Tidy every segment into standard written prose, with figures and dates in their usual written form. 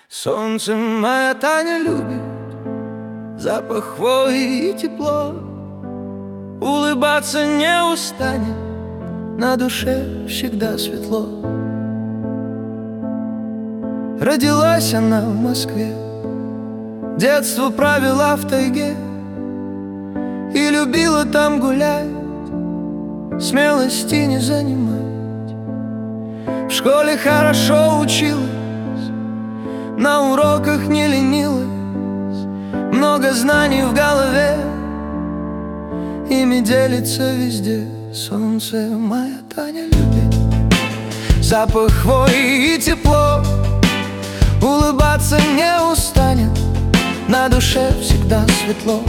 Солнце моя Таня любит запах хвои и тепло. Улыбаться не устанет, на душе всегда светло. Родилась она в Москве, детство провела в тайге и любила там гулять, смелости не занимать. В школе хорошо училась, на уроках не ленилась, много знаний в голове, ими делится везде. Солнце моя Таня любит запах хвои и тепло. Улыбаться не устанет, на душе всегда светло.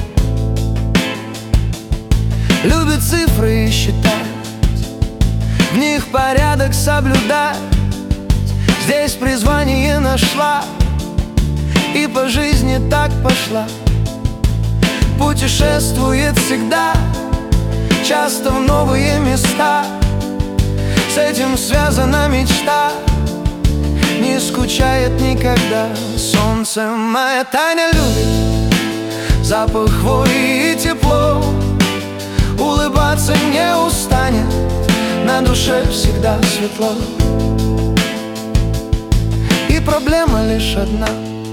Любит цифры и считать, в них порядок соблюдать. Здесь призвание нашла и по жизни так пошла. Путешествует всегда, часто в новые места. С этим связана мечта, не скучает никогда. Солнце моя Таня любит запах хвои и тепло. Улыбаться не устанет, на душе всегда светло. И проблема лишь одна,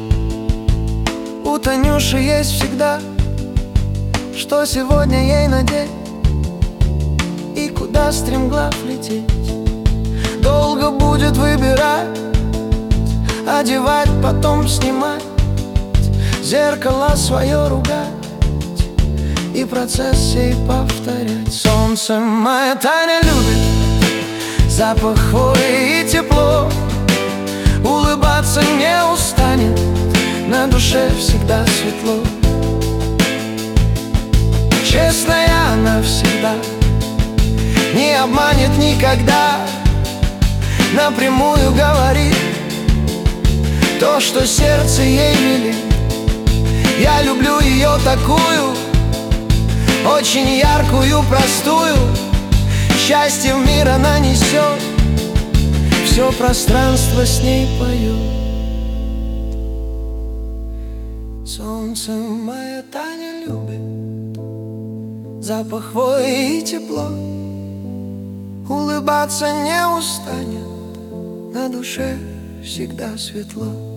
у Танюши есть всегда, что сегодня ей надеть и куда стремглав лететь. Долго будет выбирать, одевать, потом снимать, зеркало свое ругать и процесс сей повторять. Солнце моя Таня любит запах хвои и тепло. Улыбаться не устанет, на душе всегда светло. Честная она всегда, не обманет никогда, напрямую говорит то, что сердце ей велит. Я люблю ее такую, очень яркую, простую. Счастье в мир она несет, все пространство с ней поет. Солнце моя Таня любит запах хвои и тепло. Улыбаться не устанет, на душе всегда светло.